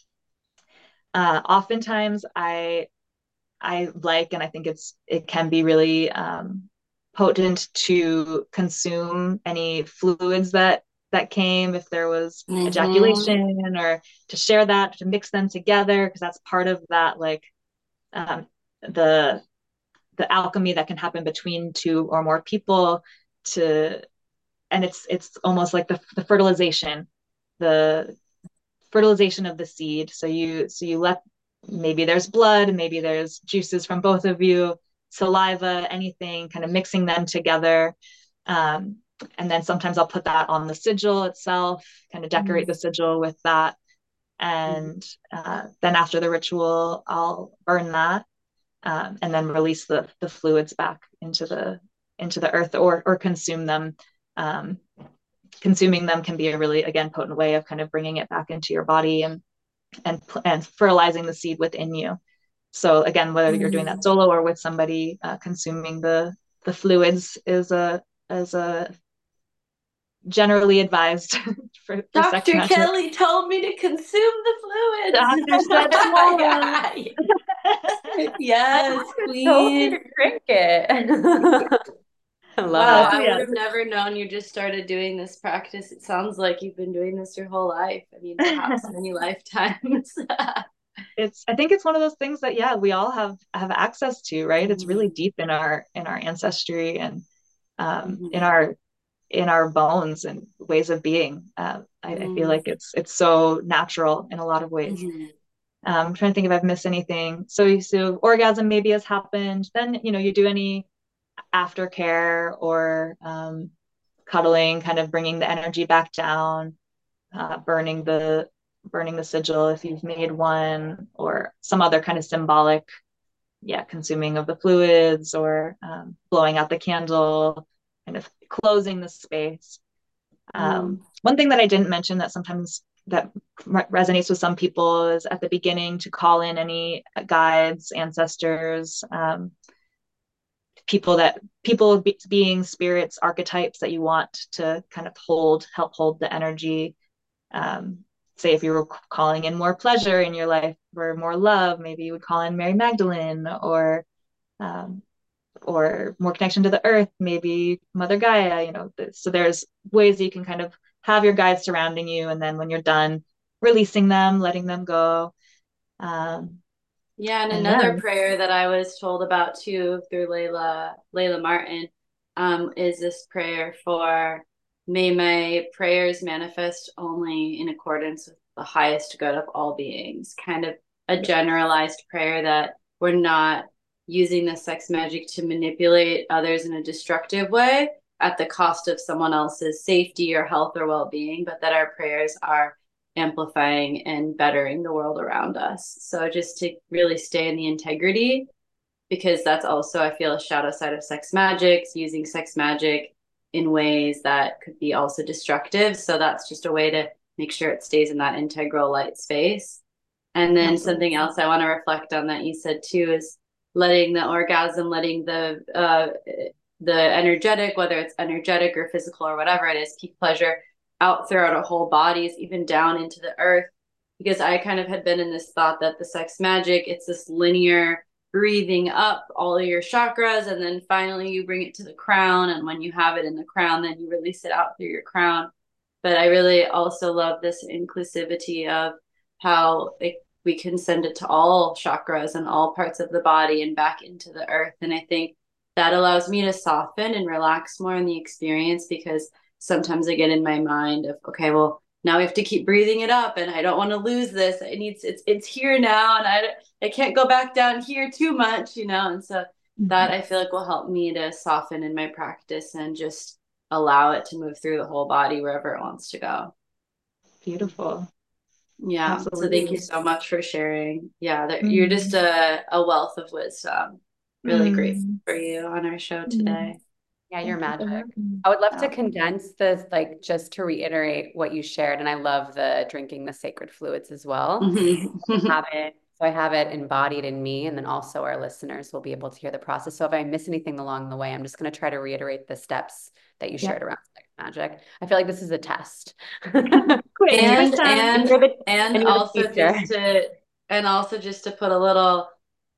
Uh, oftentimes, I I like and I think it's it can be really um, potent to consume any fluids that that came if there was Mm-hmm. ejaculation, or to share that, to mix them together, because that's part of that like um, the the alchemy that can happen between two or more people. To and it's it's almost like the the fertilization, the fertilization of the seed. So you so you let, maybe there's blood, maybe there's juices from both of you, saliva, anything, kind of mixing them together. Um, and then sometimes I'll put that on the sigil itself, kind of decorate the sigil with that. And uh, then after the ritual, I'll burn that, um, and then release the the fluids back into the into the earth, or or consume them. Um, consuming them can be a really, again, potent way of kind of bringing it back into your body and and and fertilizing the seed within you. So again, whether you're doing that solo or with somebody, uh, consuming the the fluids is a is a generally advised for, for sex Doctor magic. Kelly told me to consume the fluids. Doctor said swallow. Yes, I told you queen. to drink it. I love Wow, it. I Yeah. would have never known you just started doing this practice. It sounds like you've been doing this your whole life. I mean, perhaps many lifetimes. It's, I think it's one of those things that, yeah, we all have have access to, right? It's really Mhm. deep in our in our ancestry, and um, in Mhm. our in our bones and ways of being. Uh, I, I feel Mhm. like it's it's so natural in a lot of ways. Mhm. Um, I'm trying to think if I've missed anything. So, so orgasm maybe has happened. Then, you know, you do any aftercare or um, cuddling, kind of bringing the energy back down, uh, burning the burning the sigil if you've made one, or some other kind of symbolic, yeah, consuming of the fluids, or um, blowing out the candle, kind of closing the space. Mhm. Um, one thing that I didn't mention that sometimes that re- resonates with some people is at the beginning to call in any guides, ancestors, um, people that people be, being spirits, archetypes that you want to kind of hold, help hold the energy. Um, say if you were calling in more pleasure in your life or more love, maybe you would call in Mary Magdalene, or um, or more connection to the earth, maybe Mother Gaia, you know. So there's ways that you can kind of have your guides surrounding you, and then when you're done, releasing them, letting them go. Um, Yeah, and and yeah, another prayer that I was told about too through Layla Layla Martin, um, is this prayer for, may my prayers manifest only in accordance with the highest good of all beings. Kind of a yeah, generalized prayer that we're not using the sex magic to manipulate others in a destructive way at the cost of someone else's safety or health or well-being, but that our prayers are amplifying and bettering the world around us. So just to really stay in the integrity, because that's also, I feel, a shadow side of sex magic, using sex magic in ways that could be also destructive. So that's just a way to make sure it stays in that integral light space. And then absolutely. something else I want to reflect on that you said too is letting the orgasm, letting the uh, the energetic, whether it's energetic or physical or whatever it is, peak pleasure out throughout our whole bodies, even down into the earth. Because I kind of had been in this thought that the sex magic, it's this linear breathing up all of your chakras, and then finally you bring it to the crown. And when you have it in the crown, then you release it out through your crown. But I really also love this inclusivity of how it, we can send it to all chakras and all parts of the body and back into the earth. And I think that allows me to soften and relax more in the experience, because sometimes I get in my mind of, okay, well, now we have to keep breathing it up, and I don't want to lose this. It needs, it's it's here now, and I I can't go back down here too much, you know. And so that, Mhm. I feel like, will help me to soften in my practice and just allow it to move through the whole body wherever it wants to go. Beautiful. Yeah. So thank you Absolutely. so much for sharing. Yeah, that you're just Mm. a, a wealth of wisdom. Really grateful Mm. for you on our show Mm. today. Yeah, you're Thank you for magic. having me. I would love to Wow. condense this, like just to reiterate what you shared. And I love the drinking the sacred fluids as well. Mhm. Have it. So I have it embodied in me, and then also our listeners will be able to hear the process. So if I miss anything along the way, I'm just going to try to reiterate the steps that you Yeah. shared around sex magic. I feel like this is a test. Quiz, quiz and time. And and you're the and and you're the also teacher. just to and also just to put a little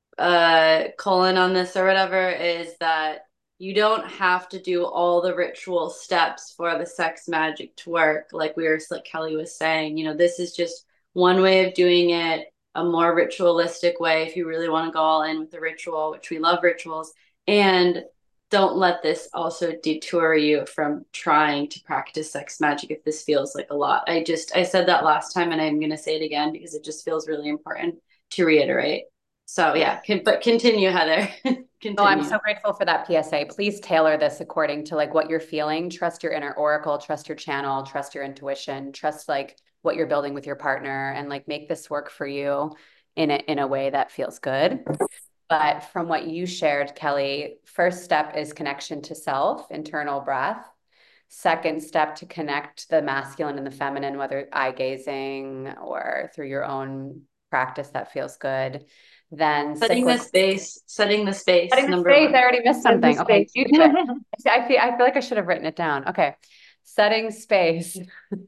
uh colon on this or whatever, is that you don't have to do all the ritual steps for the sex magic to work. Like we were like Kelly was saying, you know, this is just one way of doing it, a more ritualistic way if you really want to go all in with the ritual, which we love rituals. And don't let this also detour you from trying to practice sex magic if this feels like a lot. I just I said that last time, and I'm going to say it again because it just feels really important to reiterate. So Yeah. yeah, can, but continue, Heather. Oh, I'm Continue. so grateful for that P S A. Please tailor this according to like what you're feeling. Trust your inner oracle, trust your channel, trust your intuition, trust like what you're building with your partner, and like make this work for you in a, in a way that feels good. But from what you shared, Kelly, first step is connection to self, internal breath. Second step to connect the masculine and the feminine, whether eye gazing or through your own practice that feels good. Then Setting the cyclic space, setting the space, Setting the number space. I one. already missed Set the something. Okay, space. you do it. I feel I feel like I should have written it down. Okay. Setting space.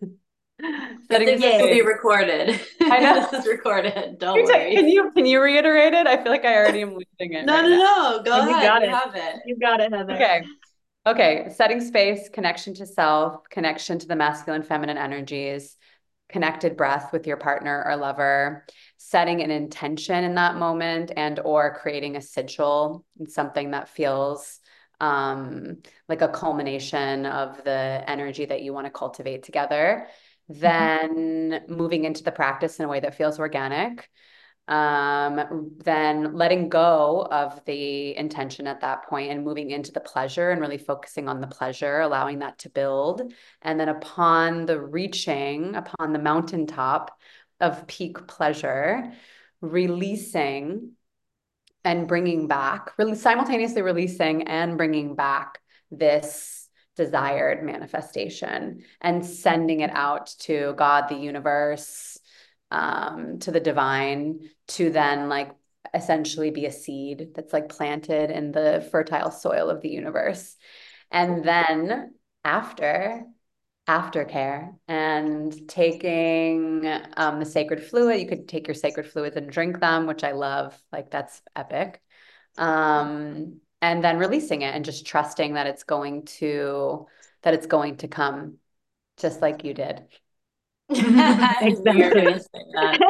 Good Setting thing the this will Yay. be space. recorded. I know. This is recorded. Don't Can you worry. can you can you reiterate it? I feel like I already am losing it No, right no, now. no. Go Oh, you ahead. got You it. have it. You got it, Heather. Okay. Okay. Setting space, connection to self, connection to the masculine, feminine energies, connected breath with your partner or lover, setting an intention in that moment and or creating a sigil, something that feels um, like a culmination of the energy that you want to cultivate together. Then moving into the practice in a way that feels organic. Um, then letting go of the intention at that point and moving into the pleasure and really focusing on the pleasure, allowing that to build. And then upon the reaching, upon the mountaintop of peak pleasure, releasing and bringing back, really simultaneously releasing and bringing back this desired manifestation and sending it out to God, the universe, um, to the divine, to then like essentially be a seed that's like planted in the fertile soil of the universe. And then after aftercare and taking um, the sacred fluid. You could take your sacred fluids and drink them, which I love. Like that's epic. Um, and then releasing it and just trusting that it's going to that it's going to come, just like you did. I knew you were Exactly. gonna say that.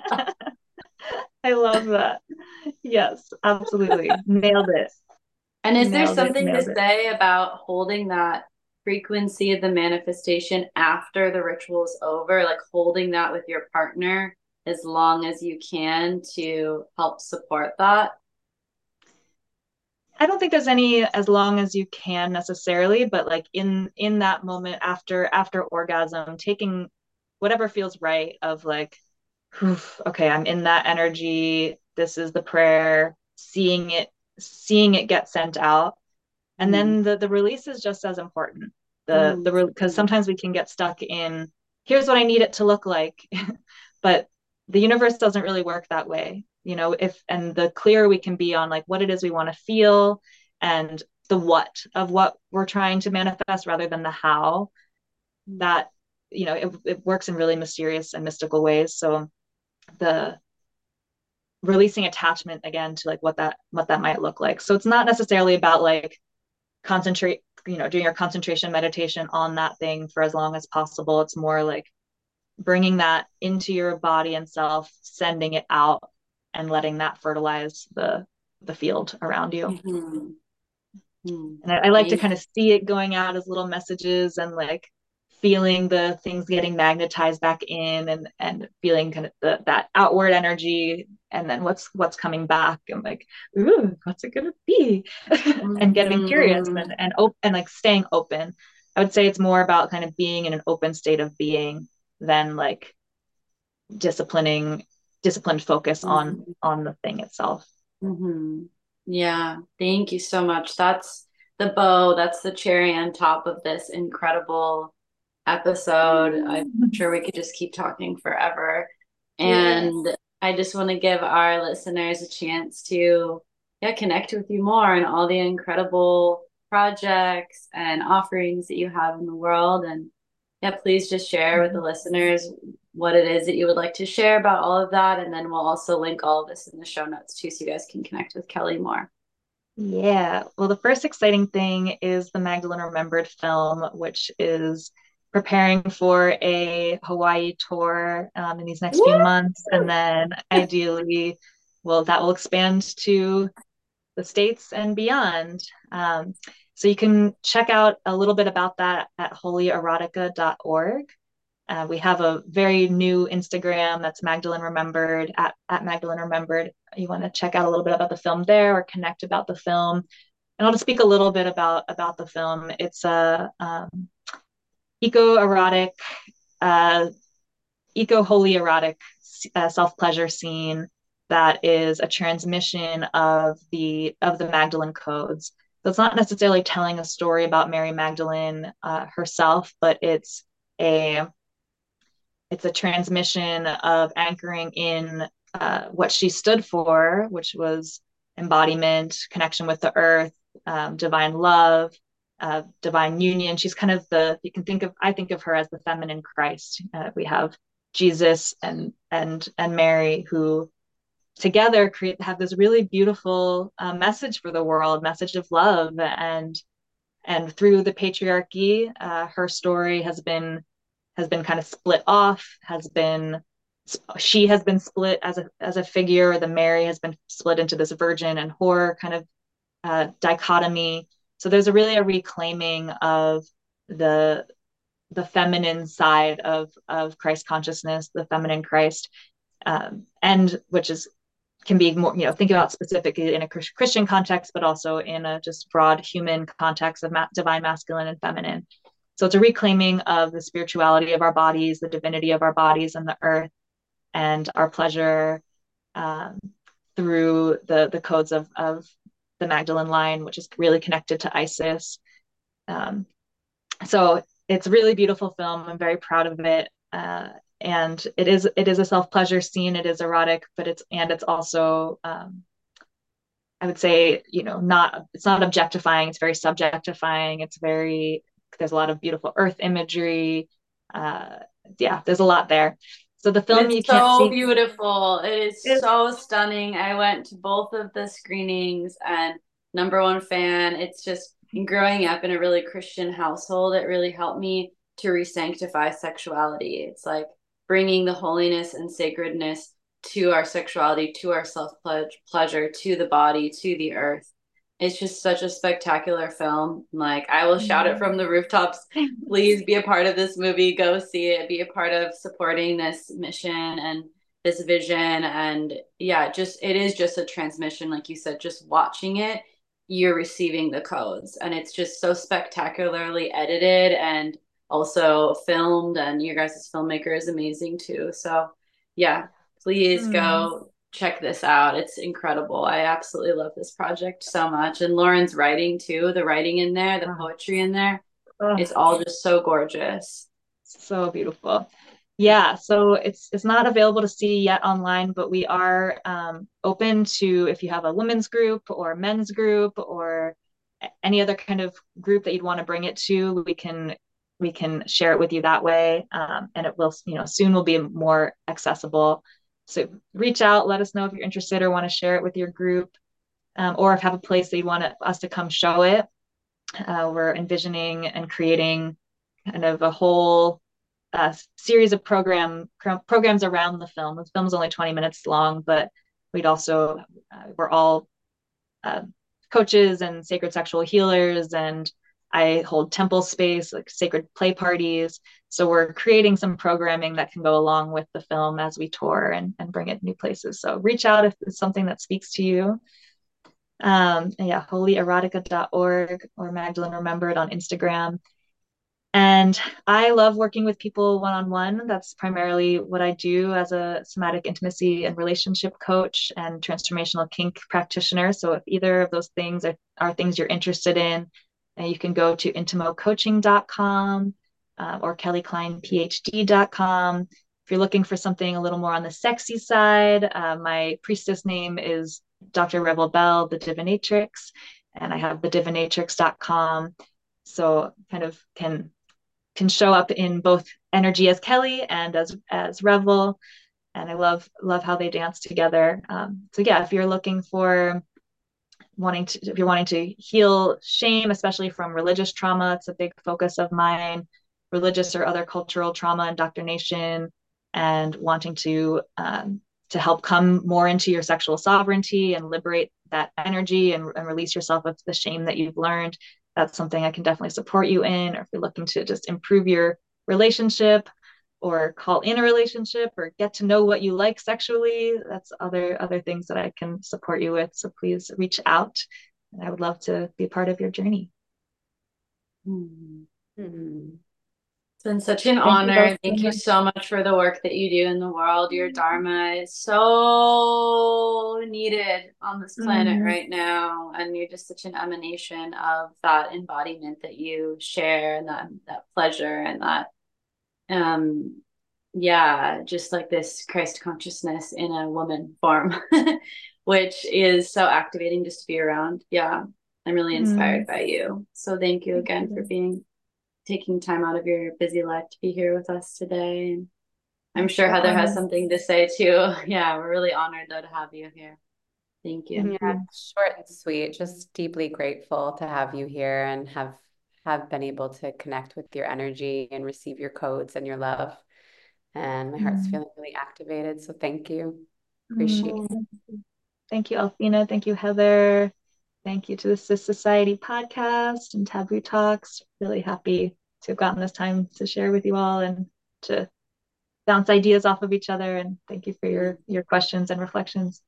I love that. Yes, absolutely. Nailed it. And is there Nailed it. something to Nailed it. say about holding that frequency of the manifestation after the ritual is over, like holding that with your partner as long as you can to help support that? I don't think there's any as long as you can necessarily, but like in in that moment after after orgasm, taking whatever feels right of like, okay, I'm in that energy. This is the prayer, seeing it, seeing it get sent out. And Mm-hmm. then the the release is just as important. The the because Mm-hmm. sometimes we can get stuck in here's what I need it to look like, but the universe doesn't really work that way. You know, if and the clearer we can be on like what it is we want to feel and the what of what we're trying to manifest rather than the how, that you know it, it works in really mysterious and mystical ways. So the releasing attachment again to like what that what that might look like. So it's not necessarily about like concentrate, you know, doing your concentration meditation on that thing for as long as possible. It's more like bringing that into your body and self, sending it out and letting that fertilize the the field around you. Mm-hmm. And I, I like to Thank kind of see it going out as little messages and like feeling the things getting magnetized back in and and feeling kind of the, that outward energy and then what's what's coming back and like ooh what's it gonna be and getting curious mm-hmm. and and open and like staying open. I would say it's more about kind of being in an open state of being than like disciplining disciplined focus on Mm-hmm. on the thing itself. Mm-hmm. Yeah, thank you so much. That's the bow, that's the cherry on top of this incredible episode. I'm sure we could just keep talking forever. Yeah. And I just want to give our listeners a chance to yeah, connect with you more and all the incredible projects and offerings that you have in the world. And yeah, please just share with the listeners what it is that you would like to share about all of that. And then we'll also link all of this in the show notes too, so you guys can connect with Kelly more. Yeah. Well, the first exciting thing is the Magdalene Remembered film, which is preparing for a Hawaii tour um, in these next few Woo! months. And then ideally, well, that will expand to the States and beyond. Um, so you can check out a little bit about that at holy erotica dot org. Uh, we have a very new Instagram that's Magdalene Remembered at, at Magdalene Remembered. you want to check out a little bit about the film there or connect about the film. And I'll just speak a little bit about about the film. It's a um, eco-erotic, uh, eco-holy erotic uh, self-pleasure scene that is a transmission of the of the Magdalene codes. So it's not necessarily telling a story about Mary Magdalene uh, herself, but it's a it's a transmission of anchoring in uh, what she stood for, which was embodiment, connection with the earth, um, divine love, uh, divine union. She's kind of the, you can think of, I think of her as the feminine Christ. Uh, we have Jesus and and and Mary, who together create have this really beautiful uh, message for the world, message of love. And and through the patriarchy, uh, her story has been has been kind of split off, has been she has been split as a as a figure. The Mary has been split into this virgin and whore kind of uh, dichotomy. So there's a really a reclaiming of the the feminine side of of Christ consciousness, the feminine Christ, um, and which is can be more, you know, think about specifically in a Christian context, but also in a just broad human context of ma- divine masculine and feminine. So it's a reclaiming of the spirituality of our bodies, the divinity of our bodies and the earth, and our pleasure um, through the the codes of of the Magdalene line, which is really connected to Isis. Um, so it's a really beautiful film. I'm very proud of it. Uh, and it is it is a self-pleasure scene. It is erotic, but it's and it's also um, I would say, you know, not it's not objectifying, it's very subjectifying. It's very there's a lot of beautiful earth imagery. Uh, yeah, there's a lot there. So the film you It's can't so see beautiful. It is is so stunning. I went to both of the screenings and number one fan. It's just growing up in a really Christian household, it really helped me to re-sanctify sexuality. It's like bringing the holiness and sacredness to our sexuality, to our self-pleasure, to the body, to the earth. It's just such a spectacular film. Like, I will shout it from the rooftops. Please be a part of this movie. Go see it. Be a part of supporting this mission and this vision. And yeah, just it is just a transmission, like you said, just watching it, you're receiving the codes. And it's just so spectacularly edited and also filmed. And your guys' filmmaker is amazing too. So yeah, please mm, go check this out. It's incredible. I absolutely love this project so much. And Lauren's writing too, the writing in there, the oh, poetry in there. oh, It's all just so gorgeous. so beautiful. Yeah, so it's it's not available to see yet online, but we are um, open to if you have a women's group or men's group or any other kind of group that you'd want to bring it to, we can we can share it with you that way, um, and it will, you know, soon will be more accessible. So reach out, let us know if you're interested or want to share it with your group, um, or if you have a place that you want us to come show it. Uh, we're envisioning and creating kind of a whole uh, series of program programs around the film. The film is only twenty minutes long, but we'd also uh, we're all uh, coaches and sacred sexual healers, and I hold temple space, like sacred play parties. So we're creating some programming that can go along with the film as we tour and, and bring it new places. So reach out if it's something that speaks to you. Um, yeah, holy erotica dot org or Magdalene Remembered on Instagram. And I love working with people one on one. That's primarily what I do as a somatic intimacy and relationship coach and transformational kink practitioner. So, if either of those things are, are things you're interested in, uh, you can go to intimo coaching dot com uh, or kelly klein p h d dot com. If you're looking for something a little more on the sexy side, uh, my priestess name is Doctor Revel Bell, the Divinatrix, and I have the divinatrix dot com. So, kind of can can show up in both energy as Kelly and as as Revel, and I love love how they dance together. Um, so yeah, if you're looking for wanting to if you're wanting to heal shame, especially from religious trauma, it's a big focus of mine, religious or other cultural trauma, indoctrination, and wanting to um, to help come more into your sexual sovereignty and liberate that energy and, and release yourself of the shame that you've learned. That's something I can definitely support you in. Or if you're looking to just improve your relationship, or call in a relationship or get to know what you like sexually, that's other other things that I can support you with. So please reach out. And I would love to be a part of your journey. Mm. Mm-hmm. It's been such an Thank you honor. both so Thank you much. so much for the work that you do in the world. Your Dharma is so needed on this planet Mm, right now. And you're just such an emanation of that embodiment that you share and that that pleasure and that um yeah, just like this Christ consciousness in a woman form, which is so activating just to be around. Yeah. I'm really mm, inspired by you. So thank you thank again for you. being taking time out of your busy life to be here with us today. I'm Yes, sure we're Heather has honored. something to say too. Yeah, we're really honored though to have you here. Thank you. Thank Yeah, you. short and sweet. Just deeply grateful to have you here and have have been able to connect with your energy and receive your codes and your love. And my heart's Mm, feeling really activated. So thank you. Appreciate mm, it. thank you. Thank you, Althena. Thank you, Heather. Thank you to the Cis Society podcast and Taboo Talks. Really happy to have gotten this time to share with you all and to bounce ideas off of each other. And thank you for your your questions and reflections.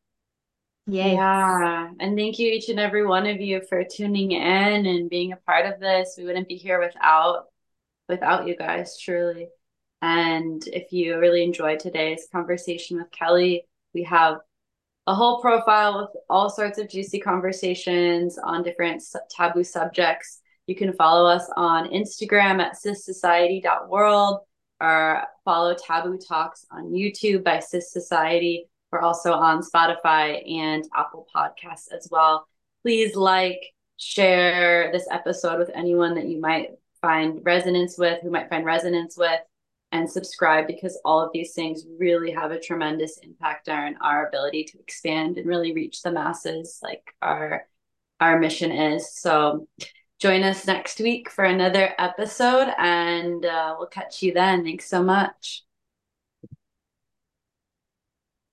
Yay. Yeah, and thank you each and every one of you for tuning in and being a part of this. We wouldn't be here without without you guys, truly. And if you really enjoyed today's conversation with Kelly, we have a whole profile with all sorts of juicy conversations on different taboo subjects. You can follow us on Instagram at cis society dot world or follow Taboo Talks on YouTube by Cis Society. We're also on Spotify and Apple Podcasts as well. Please like, share this episode with anyone that you might find resonance with, who might find resonance with, and subscribe because all of these things really have a tremendous impact on our ability to expand and really reach the masses like our our mission is. So join us next week for another episode and uh, we'll catch you then. Thanks so much.